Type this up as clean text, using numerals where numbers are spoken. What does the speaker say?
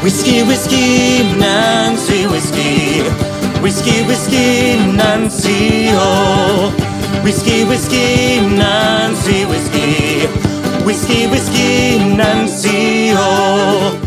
Whiskey, whiskey, Nancy, whiskey. Whiskey, whiskey, Nancy, oh. Whiskey, whiskey, Nancy, whiskey. Whiskey, whiskey, Nancy, oh.